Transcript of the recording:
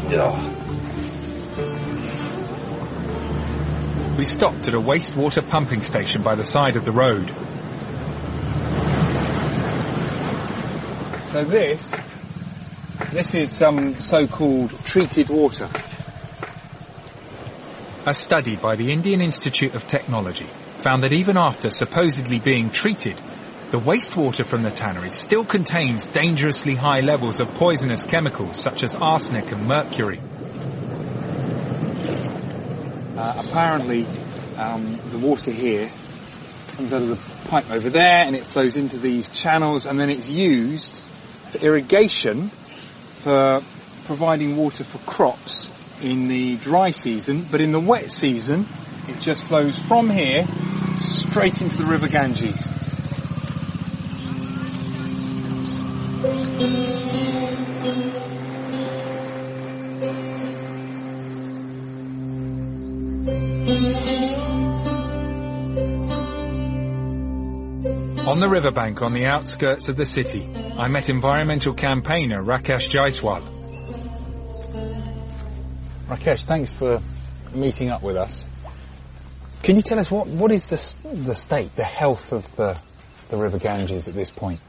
We stopped at a wastewater pumping station by the side of the road. So this is some so-called treated water. A study by the Indian Institute of Technology found that even after supposedly being treated, the wastewater from the tanneries still contains dangerously high levels of poisonous chemicals such as arsenic and mercury. Apparently, the water here comes out of the pipe over there and it flows into these channels, and then it's used for irrigation, for providing water for crops in the dry season, but in the wet season it just flows from here straight into the River Ganges. On the riverbank on the outskirts of the city, I met environmental campaigner Rakesh Jaiswal. Rakesh, thanks for meeting up with us. Can you tell us what is the state, the health of the River Ganges at this point?